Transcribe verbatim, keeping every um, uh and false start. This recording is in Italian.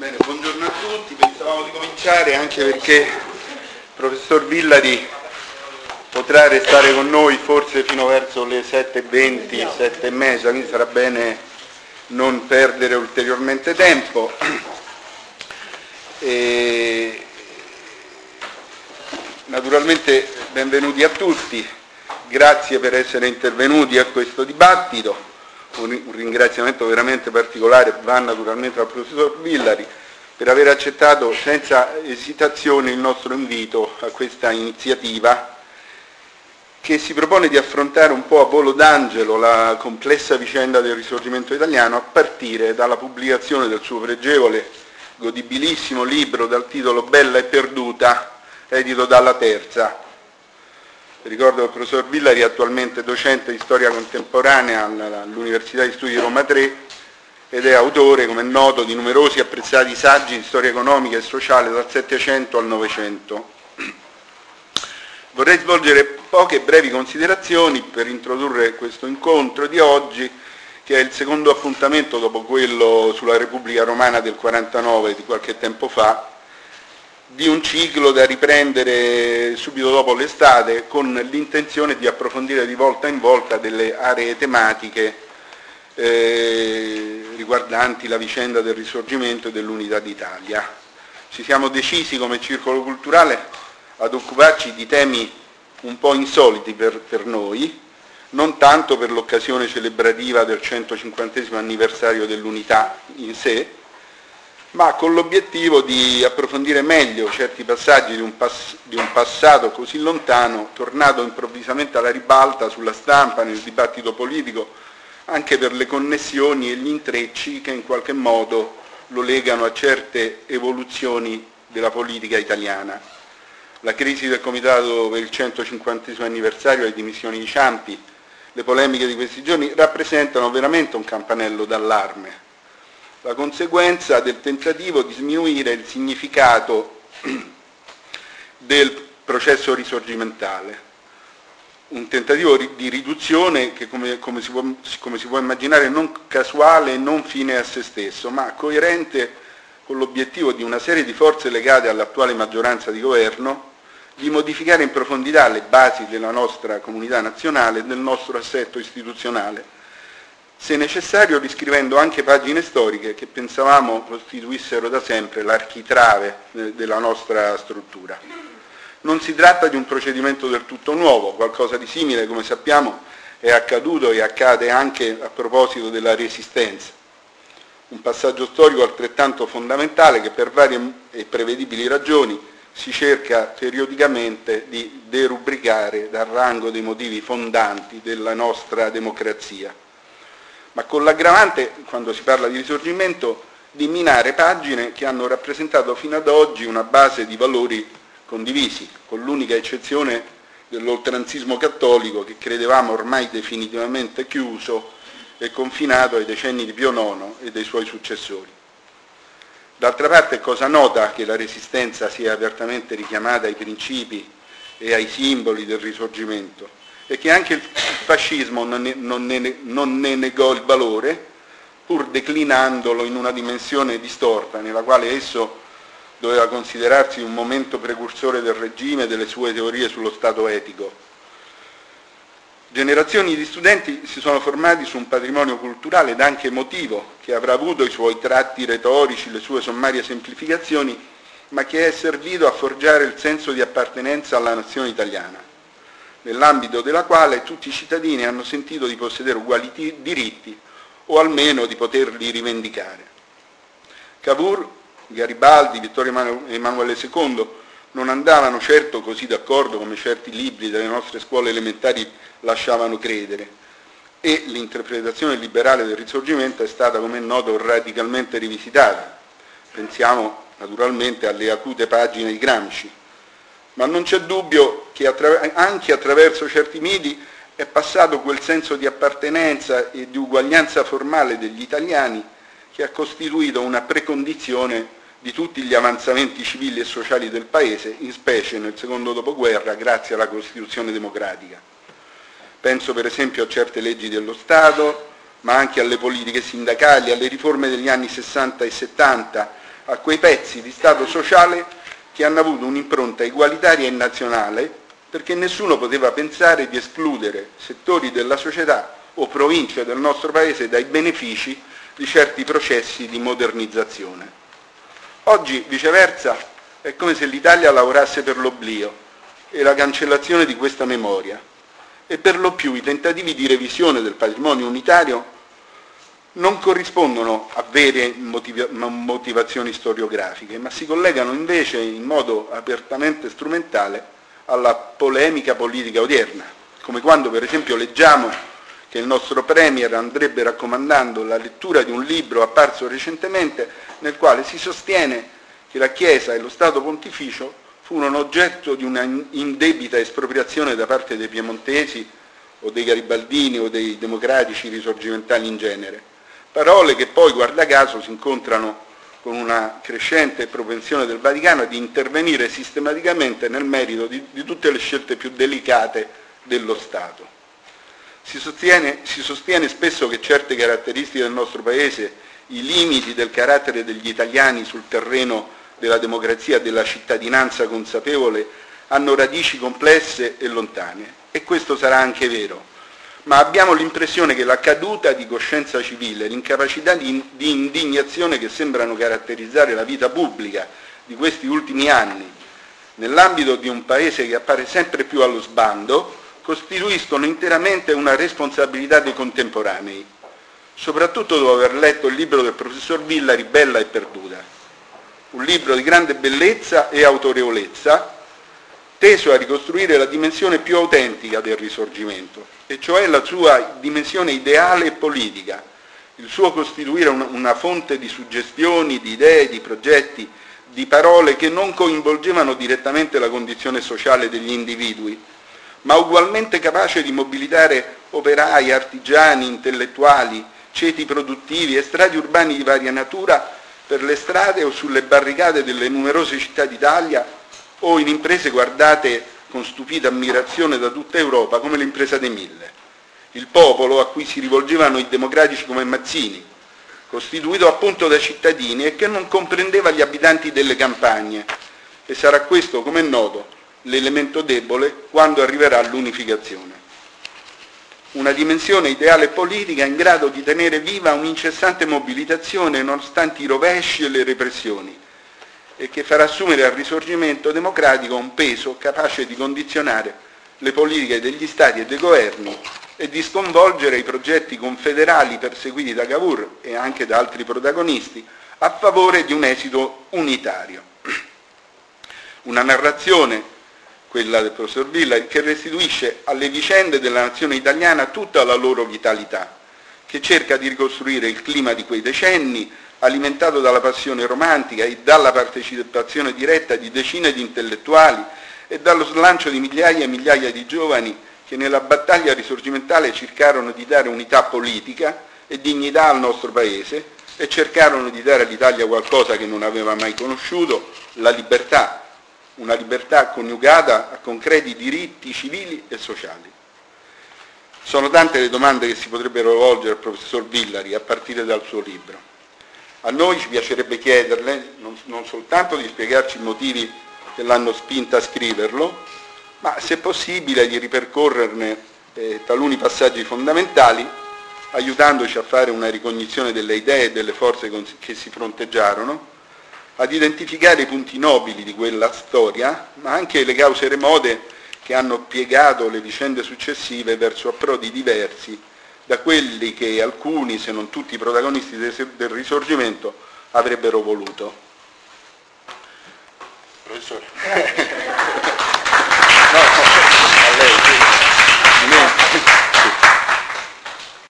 Bene, buongiorno a tutti. Pensavamo di cominciare anche perché il professor Villari potrà restare con noi forse fino verso le sette e venti, sette e mezza, quindi sarà bene non perdere ulteriormente tempo. E naturalmente benvenuti a tutti, grazie per essere intervenuti a questo dibattito. Un ringraziamento veramente particolare va naturalmente al professor Villari per aver accettato senza esitazione il nostro invito a questa iniziativa che si propone di affrontare un po' a volo d'angelo la complessa vicenda del Risorgimento italiano a partire dalla pubblicazione del suo pregevole, godibilissimo libro dal titolo Bella e perduta, edito dalla Terza. Ricordo che il professor Villari è attualmente docente di storia contemporanea all'Università di Studi di Roma tre ed è autore, come è noto, di numerosi apprezzati saggi di storia economica e sociale dal Settecento al Novecento. Vorrei svolgere poche brevi considerazioni per introdurre questo incontro di oggi, che è il secondo appuntamento dopo quello sulla Repubblica Romana del quarantanove di qualche tempo fa, di un ciclo da riprendere subito dopo l'estate con l'intenzione di approfondire di volta in volta delle aree tematiche eh, riguardanti la vicenda del Risorgimento e dell'Unità d'Italia. Ci siamo decisi come Circolo Culturale ad occuparci di temi un po' insoliti per, per noi, non tanto per l'occasione celebrativa del centocinquantesimo anniversario dell'Unità in sé, ma con l'obiettivo di approfondire meglio certi passaggi di un, pass- di un passato così lontano, tornato improvvisamente alla ribalta sulla stampa, nel dibattito politico, anche per le connessioni e gli intrecci che in qualche modo lo legano a certe evoluzioni della politica italiana. La crisi del Comitato per il centocinquantesimo anniversario, le dimissioni di Ciampi, le polemiche di questi giorni rappresentano veramente un campanello d'allarme, la conseguenza del tentativo di sminuire il significato del processo risorgimentale, un tentativo di riduzione che come, come, si può, come si può immaginare non casuale e non fine a se stesso, ma coerente con l'obiettivo di una serie di forze legate all'attuale maggioranza di governo di modificare in profondità le basi della nostra comunità nazionale e del nostro assetto istituzionale, se necessario riscrivendo anche pagine storiche che pensavamo costituissero da sempre l'architrave della nostra struttura. Non si tratta di un procedimento del tutto nuovo, qualcosa di simile, come sappiamo, è accaduto e accade anche a proposito della Resistenza, un passaggio storico altrettanto fondamentale che per varie e prevedibili ragioni si cerca periodicamente di derubricare dal rango dei motivi fondanti della nostra democrazia, ma con l'aggravante, quando si parla di risorgimento, di minare pagine che hanno rappresentato fino ad oggi una base di valori condivisi, con l'unica eccezione dell'oltranzismo cattolico che credevamo ormai definitivamente chiuso e confinato ai decenni di Pio nono e dei suoi successori. D'altra parte è cosa nota che la Resistenza sia apertamente richiamata ai principi e ai simboli del Risorgimento, e che anche il fascismo non ne, non, ne, non ne negò il valore, pur declinandolo in una dimensione distorta, nella quale esso doveva considerarsi un momento precursore del regime e delle sue teorie sullo Stato etico. Generazioni di studenti si sono formati su un patrimonio culturale ed anche emotivo, che avrà avuto i suoi tratti retorici, le sue sommarie semplificazioni, ma che è servito a forgiare il senso di appartenenza alla nazione italiana, nell'ambito della quale tutti i cittadini hanno sentito di possedere uguali t- diritti o almeno di poterli rivendicare. Cavour, Garibaldi, Vittorio Emanuele secondo non andavano certo così d'accordo come certi libri delle nostre scuole elementari lasciavano credere, e l'interpretazione liberale del Risorgimento è stata, come è noto, radicalmente rivisitata. Pensiamo naturalmente alle acute pagine di Gramsci, ma non c'è dubbio che attra- anche attraverso certi miti è passato quel senso di appartenenza e di uguaglianza formale degli italiani che ha costituito una precondizione di tutti gli avanzamenti civili e sociali del Paese, in specie nel secondo dopoguerra, grazie alla Costituzione democratica. Penso per esempio a certe leggi dello Stato, ma anche alle politiche sindacali, alle riforme degli anni sessanta e settanta, a quei pezzi di Stato sociale che hanno avuto un'impronta egualitaria e nazionale, perché nessuno poteva pensare di escludere settori della società o province del nostro Paese dai benefici di certi processi di modernizzazione. Oggi, viceversa, è come se l'Italia lavorasse per l'oblio e la cancellazione di questa memoria, e per lo più i tentativi di revisione del patrimonio unitario non corrispondono a vere motiva- motivazioni storiografiche, ma si collegano invece in modo apertamente strumentale alla polemica politica odierna, come quando per esempio leggiamo che il nostro Premier andrebbe raccomandando la lettura di un libro apparso recentemente nel quale si sostiene che la Chiesa e lo Stato Pontificio furono oggetto di una indebita espropriazione da parte dei piemontesi o dei garibaldini o dei democratici risorgimentali in genere. Parole che poi, guarda caso, si incontrano con una crescente propensione del Vaticano ad intervenire sistematicamente nel merito di, di tutte le scelte più delicate dello Stato. Si sostiene, si sostiene spesso che certe caratteristiche del nostro Paese, i limiti del carattere degli italiani sul terreno della democrazia e della cittadinanza consapevole, hanno radici complesse e lontane, e questo sarà anche vero. Ma abbiamo l'impressione che la caduta di coscienza civile, l'incapacità di, di indignazione che sembrano caratterizzare la vita pubblica di questi ultimi anni, nell'ambito di un Paese che appare sempre più allo sbando, costituiscono interamente una responsabilità dei contemporanei, soprattutto dopo aver letto il libro del professor Villari, Bella e Perduta, un libro di grande bellezza e autorevolezza, teso a ricostruire la dimensione più autentica del Risorgimento, e cioè la sua dimensione ideale e politica, il suo costituire una, una fonte di suggestioni, di idee, di progetti, di parole che non coinvolgevano direttamente la condizione sociale degli individui, ma ugualmente capace di mobilitare operai, artigiani, intellettuali, ceti produttivi e strati urbani di varia natura per le strade o sulle barricate delle numerose città d'Italia o in imprese guardate con stupita ammirazione da tutta Europa come l'impresa dei Mille. Il popolo a cui si rivolgevano i democratici come Mazzini, costituito appunto da cittadini e che non comprendeva gli abitanti delle campagne, e sarà questo, come è noto, l'elemento debole quando arriverà l'unificazione. Una dimensione ideale politica in grado di tenere viva un'incessante mobilitazione nonostante i rovesci e le repressioni, e che farà assumere al Risorgimento democratico un peso capace di condizionare le politiche degli Stati e dei governi e di sconvolgere i progetti confederali perseguiti da Cavour e anche da altri protagonisti a favore di un esito unitario. Una narrazione, quella del professor Villari, che restituisce alle vicende della nazione italiana tutta la loro vitalità, che cerca di ricostruire il clima di quei decenni, alimentato dalla passione romantica e dalla partecipazione diretta di decine di intellettuali e dallo slancio di migliaia e migliaia di giovani che nella battaglia risorgimentale cercarono di dare unità politica e dignità al nostro Paese e cercarono di dare all'Italia qualcosa che non aveva mai conosciuto, la libertà, una libertà coniugata a concreti diritti civili e sociali. Sono tante le domande che si potrebbero rivolgere al professor Villari a partire dal suo libro. A noi ci piacerebbe chiederle non, non soltanto di spiegarci i motivi che l'hanno spinta a scriverlo, ma se possibile di ripercorrerne eh, taluni passaggi fondamentali, aiutandoci a fare una ricognizione delle idee e delle forze che si fronteggiarono, ad identificare i punti nobili di quella storia, ma anche le cause remote che hanno piegato le vicende successive verso approdi diversi da quelli che alcuni, se non tutti i protagonisti del Risorgimento, avrebbero voluto. Professore.